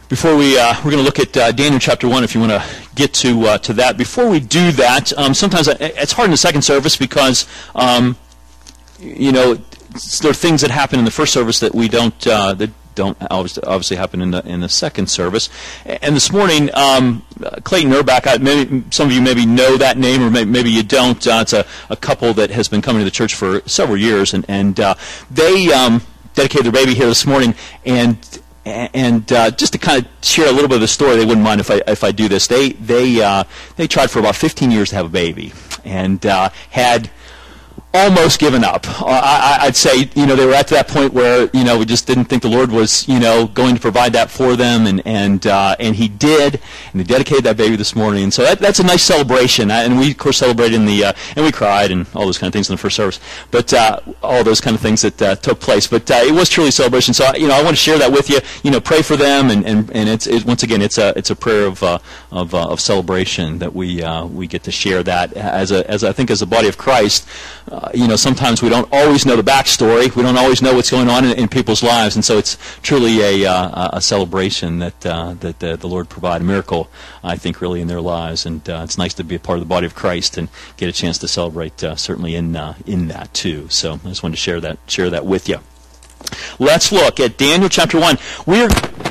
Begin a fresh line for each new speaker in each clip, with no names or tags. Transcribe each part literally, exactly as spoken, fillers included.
Before we, uh, we're going to look at uh, Daniel chapter one, if you want to get to uh, to that. Before we do that, um, sometimes I, it's hard in the second service because, um, you know, there are things that happen in the first service that we don't uh, that don't obviously, obviously happen in the in the second service. And this morning, um, Clayton Urbach, I, maybe some of you maybe know that name, or maybe, maybe you don't. Uh, it's a, a couple that has been coming to the church for several years, and and uh, they um, dedicated their baby here this morning, and. And uh, just to kind of share a little bit of the story, they wouldn't mind if I if I do this. They they uh, they tried for about fifteen years to have a baby, and uh, had almost given up. Uh, I, I'd say, you know, they were at that point where, you know, we just didn't think the Lord was, you know, going to provide that for them, and and uh, and He did, and they dedicated that baby this morning. And so that, that's a nice celebration, and we of course celebrated in the uh, and we cried and all those kind of things in the first service, but uh, all those kind of things that uh, took place. But uh, it was truly a celebration. So you know, I want to share that with you. You know, pray for them, and and, and it's it, once again, it's a it's a prayer of uh, of uh, of celebration that we uh, we get to share that as a as I think as a body of Christ. Uh, you know, sometimes we don't always know the backstory. We don't always know what's going on in, in people's lives, and so it's truly a uh, a celebration that uh, that uh, the Lord provided a miracle, I think, really in their lives, and uh, it's nice to be a part of the body of Christ and get a chance to celebrate uh, certainly in uh, in that too. So I just wanted to share that share that with you. Let's look at Daniel chapter one. We're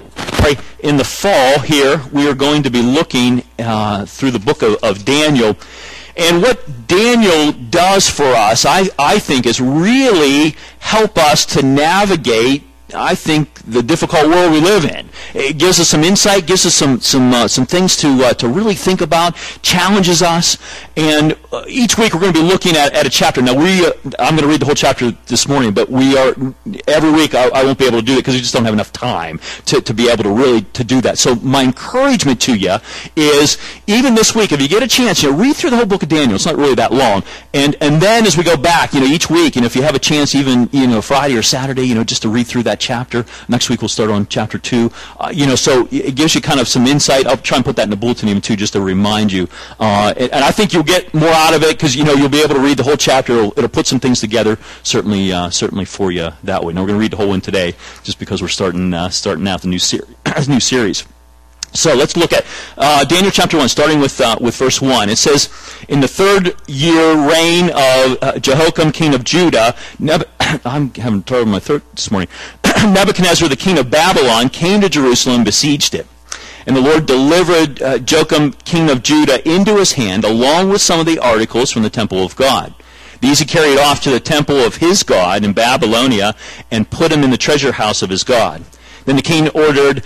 in the fall here. We are going to be looking uh, through the book of, of Daniel. And what Daniel does for us, I, I think, is really help us to navigate, I think, the difficult world we live in. It gives us some insight, gives us some some uh, some things to uh, to really think about, challenges us, and uh, each week we're going to be looking at, at a chapter. Now, we uh, I'm going to read the whole chapter this morning, but we are every week I, I won't be able to do it because we just don't have enough time to, to be able to really to do that. So my encouragement to you is, even this week, if you get a chance, you know, read through the whole book of Daniel. It's not really that long, and and then as we go back, you know, each week, and if you have a chance, even you know Friday or Saturday, you know, just to read through that chapter. Next week we'll start on chapter two. Uh, you know, so it gives you kind of some insight. I'll try and put that in the bulletin even too, just to remind you. Uh, and, and I think you'll get more out of it because you know you'll be able to read the whole chapter. It'll, it'll put some things together, certainly, uh, certainly for you that way. Now we're going to read the whole one today, just because we're starting uh, starting out the new series. new series. So let's look at uh, Daniel chapter one, starting with uh, with verse one. It says, "In the third year reign of uh, Jehoiakim, king of Judah," Neb- I'm having trouble with my throat this morning. "Nebuchadnezzar, the king of Babylon, came to Jerusalem and besieged it. And the Lord delivered uh, Joachim, king of Judah, into his hand, along with some of the articles from the temple of God. These he carried off to the temple of his God in Babylonia and put them in the treasure house of his God. Then the king ordered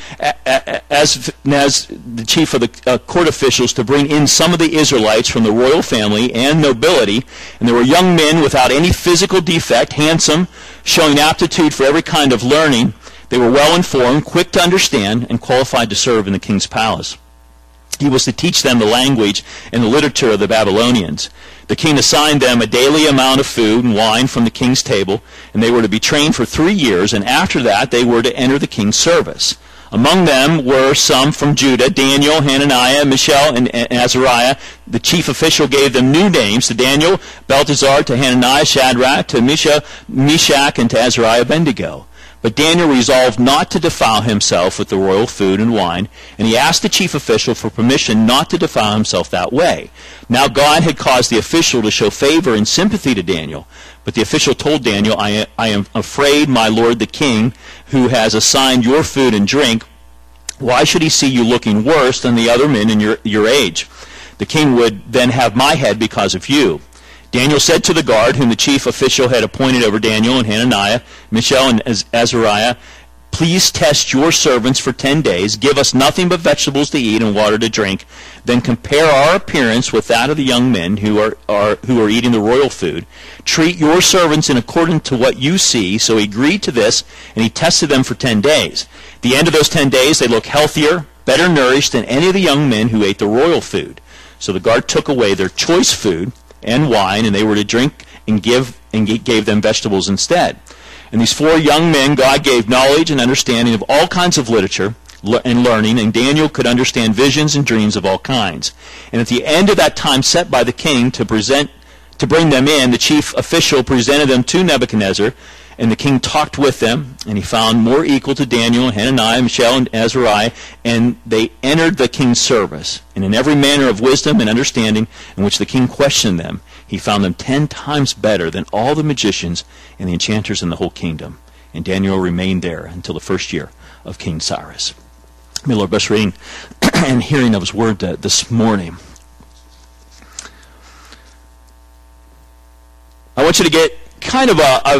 as, as the chief of the uh, court officials to bring in some of the Israelites from the royal family and nobility, and there were young men without any physical defect, handsome, showing aptitude for every kind of learning. They were well informed, quick to understand, and qualified to serve in the king's palace. He was to teach them the language and the literature of the Babylonians. The king assigned them a daily amount of food and wine from the king's table, and they were to be trained for three years, and after that they were to enter the king's service. Among them were some from Judah: Daniel, Hananiah, Mishael, and Azariah. The chief official gave them new names: to Daniel, Belteshazzar; to Hananiah, Shadrach; to Misha, Meshach; and to Azariah, Abednego. But Daniel resolved not to defile himself with the royal food and wine, and he asked the chief official for permission not to defile himself that way. Now God had caused the official to show favor and sympathy to Daniel. But the official told Daniel, I, I am afraid, my lord the king, who has assigned your food and drink, why should he see you looking worse than the other men in your, your age? The king would then have my head because of you. Daniel said to the guard, whom the chief official had appointed over Daniel and Hananiah, Mishael, and Azariah, please test your servants for ten days. Give us nothing but vegetables to eat and water to drink. Then compare our appearance with that of the young men who are, are, who are eating the royal food. Treat your servants in accordance to what you see. So he agreed to this, and he tested them for ten days. At the end of those ten days, they looked healthier, better nourished than any of the young men who ate the royal food. So the guard took away their choice food and wine, and they were to drink and give and gave them vegetables instead. And these four young men God gave knowledge and understanding of all kinds of literature and learning, and Daniel could understand visions and dreams of all kinds. And at the end of that time set by the king to present to bring them in, the chief official presented them to Nebuchadnezzar, And the king talked with them, and he found more equal to Daniel, Hananiah, Mishael, and Azariah, and they entered the king's service. And in every manner of wisdom and understanding in which the king questioned them, he found them ten times better than all the magicians and the enchanters in the whole kingdom. And Daniel remained there until the first year of King Cyrus. May the Lord bless reading and hearing of his word uh, this morning. I want you to get kind of a,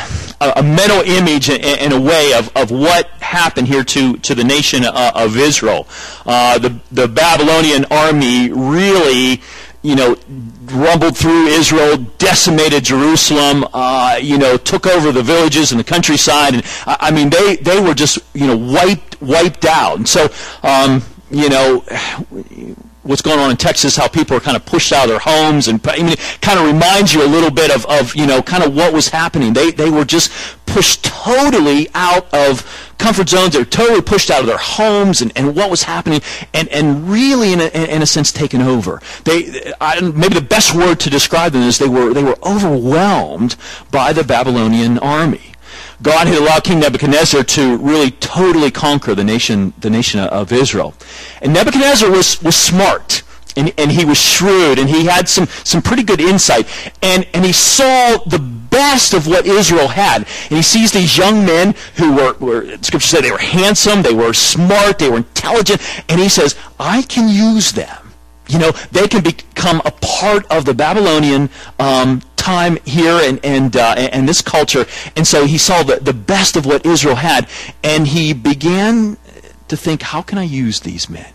a, a mental image in, in a way of, of what happened here to, to the nation uh, of Israel. Uh, the, the Babylonian army really, you know, rumbled through Israel, decimated Jerusalem, uh, you know, took over the villages and the countryside. And I mean, they, they were just, you know, wiped, wiped out. And so, um, you know, what's going on in Texas, how people are kind of pushed out of their homes, and I mean, it kind of reminds you a little bit of, of you know, kind of what was happening. They they were just pushed totally out of comfort zones. They were totally pushed out of their homes, and, and what was happening, and, and really, in a, in a sense, taken over. They I, maybe the best word to describe them is they were they were overwhelmed by the Babylonian army. God had allowed King Nebuchadnezzar to really totally conquer the nation, the nation of Israel. And Nebuchadnezzar was, was smart, and, and he was shrewd, and he had some, some pretty good insight. And, and he saw the best of what Israel had. And he sees these young men who were, were, Scripture said they were handsome, they were smart, they were intelligent, and he says, I can use them. You know, they can become a part of the Babylonian um, time here and and, uh, and this culture. And so he saw the, the best of what Israel had, and he began to think, how can I use these men?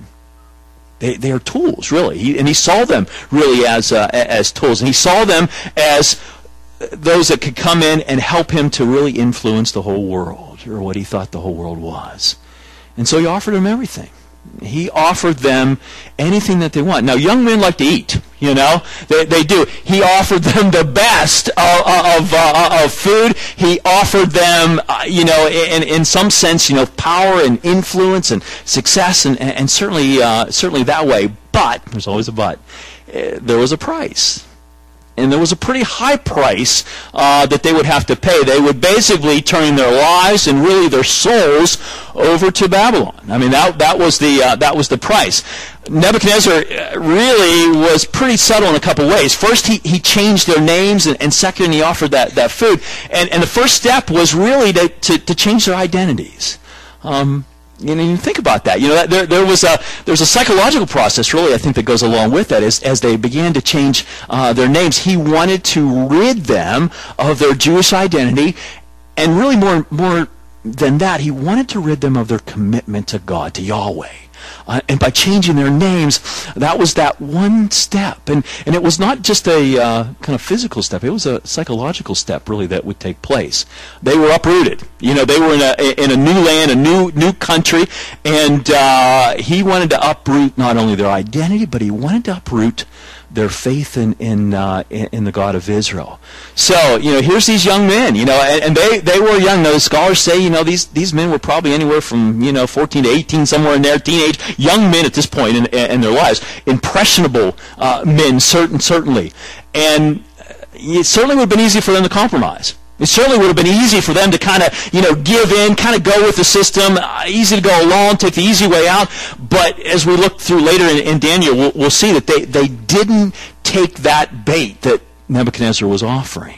They they are tools, really. He, and he saw them really as uh, as tools. And he saw them as those that could come in and help him to really influence the whole world, or what he thought the whole world was. And so he offered them everything. He offered them anything that they want. Now, young men like to eat, you know. They, they do. He offered them the best of, of, uh, of food. He offered them, uh, you know, in, in some sense, you know, power and influence and success, and, and certainly, uh, certainly that way. But, there's always a but, uh, there was a price. And there was a pretty high price uh, that they would have to pay. They would basically turn their lives and really their souls over to Babylon. I mean, that that was the uh, that was the price. Nebuchadnezzar really was pretty subtle in a couple ways. First, he, he changed their names, and, and second, he offered that, that food. And and the first step was really to to, to change their identities. Um, You know, you think about that. You know, there there was a there was a psychological process, really, I think, that goes along with that. As as they began to change uh, their names, he wanted to rid them of their Jewish identity, and really more more than that, he wanted to rid them of their commitment to God, to Yahweh. Uh, and by changing their names, that was that one step. And and it was not just a uh, kind of physical step. It was a psychological step, really, that would take place. They were uprooted. You know, they were in a in a new land, a new new country, and uh, he wanted to uproot not only their identity, but he wanted to uproot their faith in in, uh, in in the God of Israel. So, you know, here's these young men, you know, and, and they, they were young. Those scholars say, you know, these these men were probably anywhere from, you know, fourteen to eighteen, somewhere in there, teenage, young men at this point in, in their lives, impressionable uh, men, certain certainly, and it certainly would have been easy for them to compromise. It certainly would have been easy for them to kind of, you know, give in, kind of go with the system, uh, easy to go along, take the easy way out. But as we look through later in, in Daniel, we'll, we'll see that they, they didn't take that bait that Nebuchadnezzar was offering.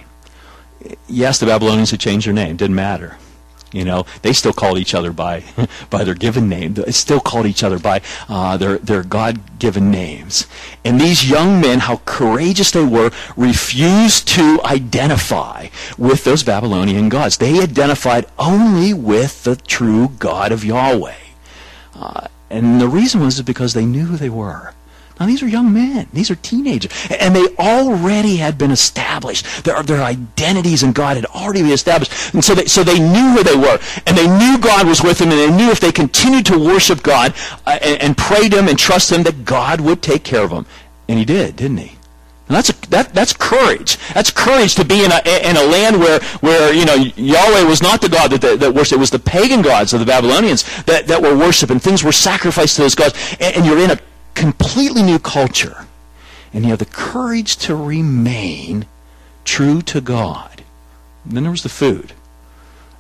Yes, the Babylonians had changed their name. Didn't matter. You know, they still called each other by by their given name. They still called each other by uh, their, their God-given names. And these young men, how courageous they were, refused to identify with those Babylonian gods. They identified only with the true God of Yahweh. Uh, and the reason was because they knew who they were. Now, these are young men. These are teenagers. And they already had been established. Their, their identities in God had already been established. And so they, so they knew who they were. And they knew God was with them. And they knew if they continued to worship God uh, and, and pray to Him and trust Him, that God would take care of them. And He did, didn't He? And that's a, that that's courage. That's courage to be in a in a land where where you know Yahweh was not the God that that, that worshipped. It was the pagan gods of the Babylonians that, that were worshipped, and things were sacrificed to those gods. And, and you're in a completely new culture, and you have the courage to remain true to God. And then there was the food.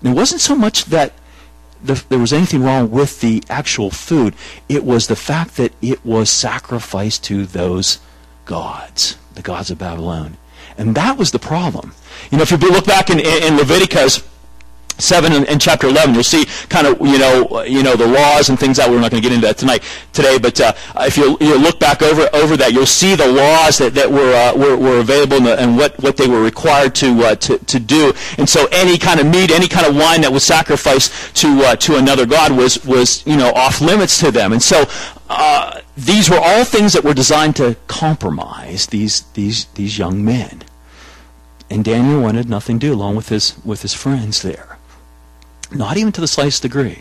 And it wasn't so much that the, there was anything wrong with the actual food. It was the fact that it was sacrificed to those gods, the gods of Babylon. And that was the problem. You know, if you look back in, in Leviticus seven and, and chapter eleven, you'll see kind of, you know, you know, the laws and things that we're not going to get into that tonight, today, but uh, if you, you look back over over that, you'll see the laws that, that were, uh, were were available and, the, and what, what they were required to, uh, to to do. And so any kind of meat, any kind of wine that was sacrificed to uh, to another god was was you know off limits to them. And so uh, these were all things that were designed to compromise these these these young men. And Daniel wanted nothing to do, along with his with his friends there. Not even to the slightest degree.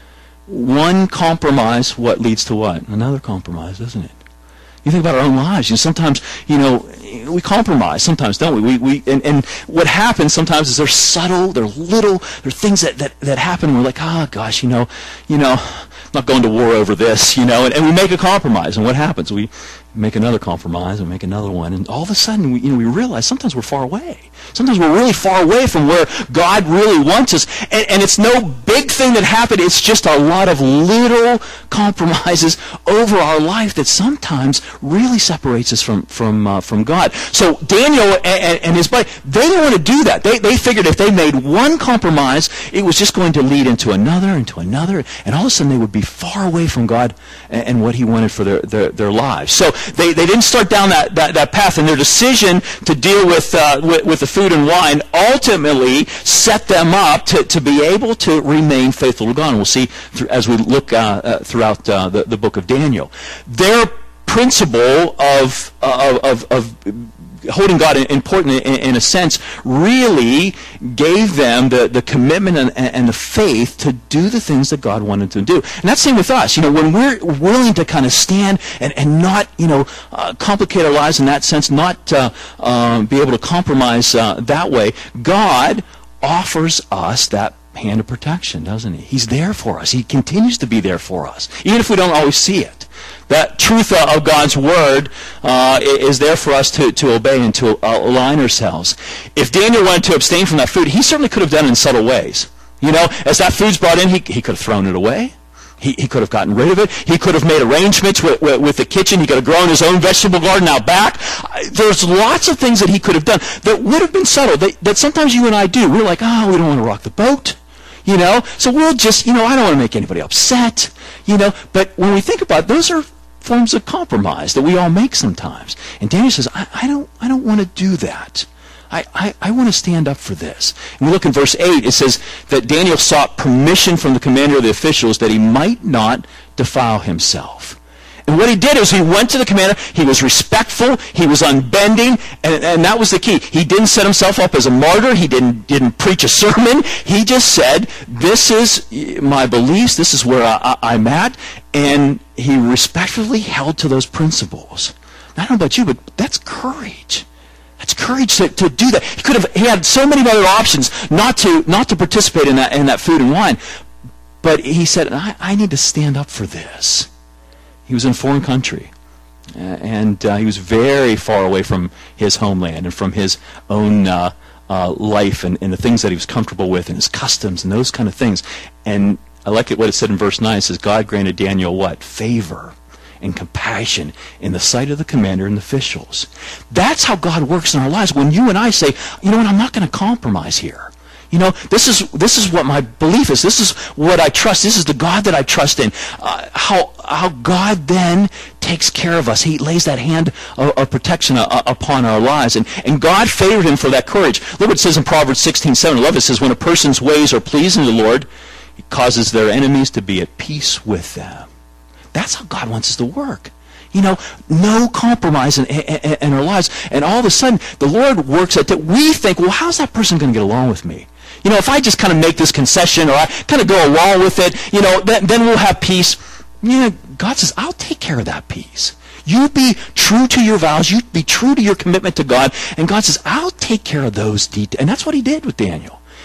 One compromise, what leads to what? Another compromise, doesn't it? You think about our own lives. You know, sometimes, you know, we compromise. Sometimes, don't we? We, we and, and what happens sometimes is they're subtle, they're little, they're things that, that, that happen. And we're like, oh gosh, you know, you know, I'm not going to war over this, you know. And, and we make a compromise, and what happens? We make another compromise and make another one, and all of a sudden, we, you know, we realize sometimes we're far away. Sometimes we're really far away from where God really wants us, and, and it's no big thing that happened. It's just a lot of little compromises over our life that sometimes really separates us from from uh, from God. So Daniel and, and his buddy, they didn't want to do that. They they figured if they made one compromise, it was just going to lead into another, into another, and all of a sudden they would be far away from God and, and what He wanted for their their, their lives. So They, they didn't start down that, that, that path, and their decision to deal with, uh, with with the food and wine ultimately set them up to, to be able to remain faithful to God. And we'll see through, as we look uh, uh, throughout uh, the, the book of Daniel. Their principle of, uh, of, of holding God important in, in a sense really gave them the, the commitment and, and the faith to do the things that God wanted to do. And that's the same with us. You know, when we're willing to kind of stand and, and not, you know, uh, complicate our lives in that sense, not uh, um, be able to compromise uh, that way, God offers us that hand of protection, doesn't He? He's there for us. He continues to be there for us, even if we don't always see it. That truth of God's Word uh, is there for us to, to obey and to align ourselves. If Daniel wanted to abstain from that food, he certainly could have done it in subtle ways. You know, as that food's brought in, he, he could have thrown it away. He, he could have gotten rid of it. He could have made arrangements with, with, with the kitchen. He could have grown his own vegetable garden out back. There's lots of things that he could have done that would have been subtle, that, that sometimes you and I do. We're like, oh, we don't want to rock the boat. You know, so we'll just, you know, I don't want to make anybody upset, you know, but when we think about it, those are forms of compromise that we all make sometimes. And Daniel says, I, I don't I don't want to do that. I, I, I want to stand up for this. And we look in verse eight, it says that Daniel sought permission from the commander of the officials that he might not defile himself. And what he did is he went to the commander, he was respectful, he was unbending, and, and that was the key. He didn't set himself up as a martyr, he didn't didn't preach a sermon, he just said, this is my beliefs, this is where I, I, I'm at, and he respectfully held to those principles. Now, I don't know about you, but that's courage. That's courage to, to do that. He could have he had so many other options not to not to participate in that in that food and wine, but he said, I, I need to stand up for this. He was in a foreign country, uh, and uh, he was very far away from his homeland and from his own uh, uh, life and, and the things that he was comfortable with and his customs and those kind of things. And I like it what it said in verse nine. It says, God granted Daniel what? Favor and compassion in the sight of the commander and the officials. That's how God works in our lives. When you and I say, you know what, I'm not going to compromise here. You know, this is this is what my belief is. This is what I trust. This is the God that I trust in. Uh, how how God then takes care of us. He lays that hand of, of protection uh, upon our lives. And, and God favored him for that courage. Look what it says in Proverbs sixteen seven. I love it. It says, when a person's ways are pleasing to the Lord, He causes their enemies to be at peace with them. That's how God wants us to work. You know, no compromise in, in, in our lives. And all of a sudden, the Lord works at that. We think, well, how's that person going to get along with me? You know, if I just kind of make this concession or I kind of go along with it, you know, then, then we'll have peace. You know, God says, I'll take care of that peace. You be true to your vows. You be true to your commitment to God. And God says, I'll take care of those details. And that's what He did with Daniel.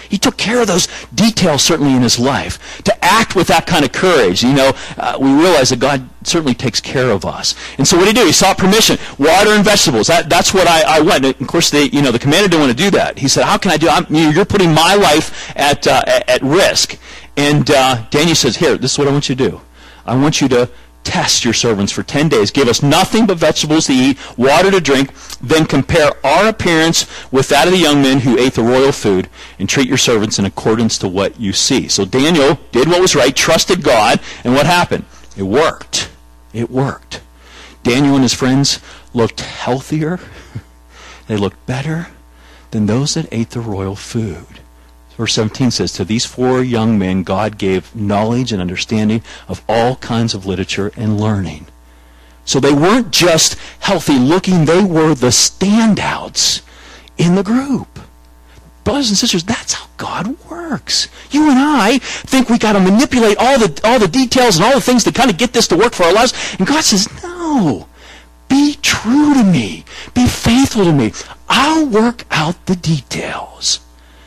He took care of those details certainly in his life. To act with that kind of courage, you know, uh, we realize that God certainly takes care of us. And so what did he do? He sought permission. Water and vegetables. That, that's what I, I went. And of course, they, you know, the commander didn't want to do that. He said, how can I do I'm, You're putting my life at, uh, at risk. And uh, Daniel says, here, this is what I want you to do. I want you to test your servants for ten days. Give us nothing but vegetables to eat, water to drink, then compare our appearance with that of the young men who ate the royal food, and treat your servants in accordance to what you see. So Daniel did what was right, trusted God, and what happened? It worked. It worked. Daniel and his friends looked healthier. They looked better than those that ate the royal food. Verse seventeen says, to these four young men God gave knowledge and understanding of all kinds of literature and learning. So they weren't just healthy looking, they were the standouts in the group. Brothers and sisters, that's how God works. You and I think we got to manipulate all the all the details and all the things to kind of get this to work for our lives. And God says, no, be true to me. Be faithful to me. I'll work out the details.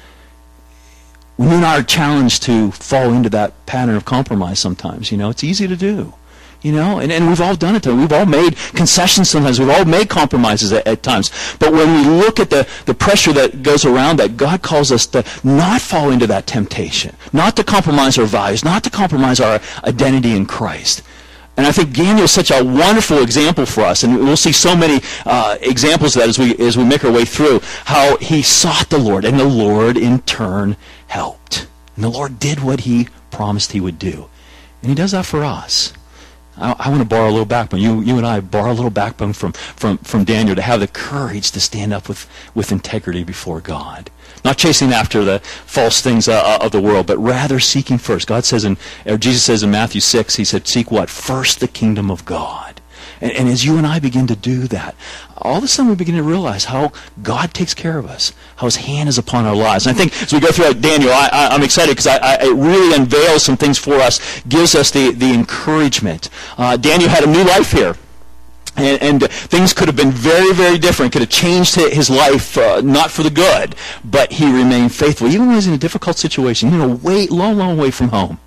When you and I are challenged to fall into that pattern of compromise sometimes, you know, it's easy to do. You know, and, and we've all done it. We've all made concessions sometimes. We've all made compromises at, at times. But when we look at the, the pressure that goes around that, God calls us to not fall into that temptation, not to compromise our values, not to compromise our identity in Christ. And I think Daniel is such a wonderful example for us, and we'll see so many uh, examples of that as we as we make our way through, how he sought the Lord, and the Lord in turn helped. And the Lord did what he promised he would do. And he does that for us. I, I want to borrow a little backbone. You you and I borrow a little backbone from, from, from Daniel to have the courage to stand up with, with integrity before God. Not chasing after the false things uh, of the world, but rather seeking first. God says, in, or Jesus says in Matthew six, he said, seek what? First the kingdom of God. And, and as you and I begin to do that, all of a sudden we begin to realize how God takes care of us, how his hand is upon our lives. And I think as we go through Daniel, I, I, I'm excited because I, I, it really unveils some things for us, gives us the, the encouragement. Uh, Daniel had a new life here. And, and uh, things could have been very, very different. Could have changed his life, uh, not for the good, but he remained faithful. Even when he was in a difficult situation, you know, way, long, long way from home,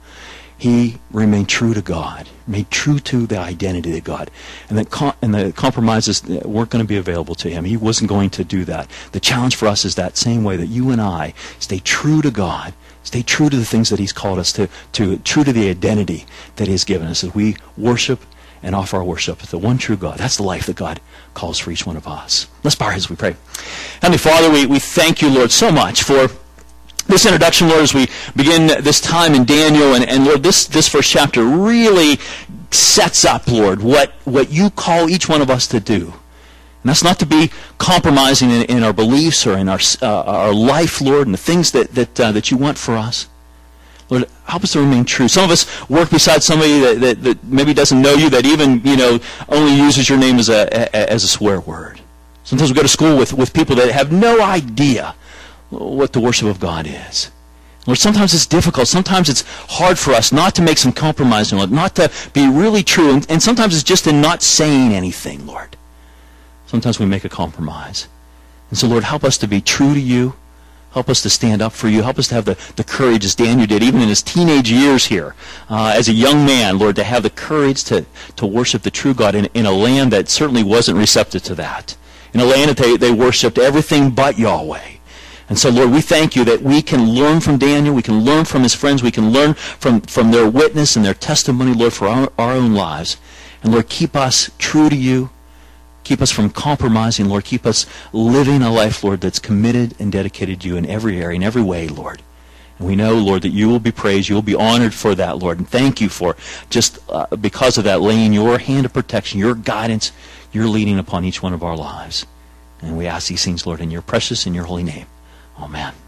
he remained true to God, remained true to the identity of God. And the, com- and the compromises weren't going to be available to him. He wasn't going to do that. The challenge for us is that same way that you and I stay true to God, stay true to the things that he's called us to, to true to the identity that he has given us as we worship and offer our worship to the one true God. That's the life that God calls for each one of us. Let's bow our heads as we pray. Heavenly Father, we, we thank you, Lord, so much for this introduction, Lord, as we begin this time in Daniel. And, and Lord, this, this first chapter really sets up, Lord, what, what you call each one of us to do. And that's not to be compromising in, in our beliefs or in our, uh, our life, Lord, and the things that, that, uh, that you want for us. Lord, help us to remain true. Some of us work beside somebody that, that, that maybe doesn't know you, that even, you know, only uses your name as a, a as a swear word. Sometimes we go to school with, with people that have no idea what the worship of God is. Lord, sometimes it's difficult. Sometimes it's hard for us not to make some compromise, Lord, not to be really true. And, and sometimes it's just in not saying anything, Lord. Sometimes we make a compromise. And so, Lord, help us to be true to you. Help us to stand up for you. Help us to have the, the courage, as Daniel did, even in his teenage years here, uh, as a young man, Lord, to have the courage to, to worship the true God in, in a land that certainly wasn't receptive to that. In a land that they, they worshipped everything but Yahweh. And so, Lord, we thank you that we can learn from Daniel, we can learn from his friends, we can learn from, from their witness and their testimony, Lord, for our, our own lives. And, Lord, keep us true to you. Keep us from compromising, Lord. Keep us living a life, Lord, that's committed and dedicated to you in every area, in every way, Lord. And we know, Lord, that you will be praised. You will be honored for that, Lord. And thank you for just uh, because of that, laying your hand of protection, your guidance, your leading upon each one of our lives. And we ask these things, Lord, in your precious and your holy name. Amen.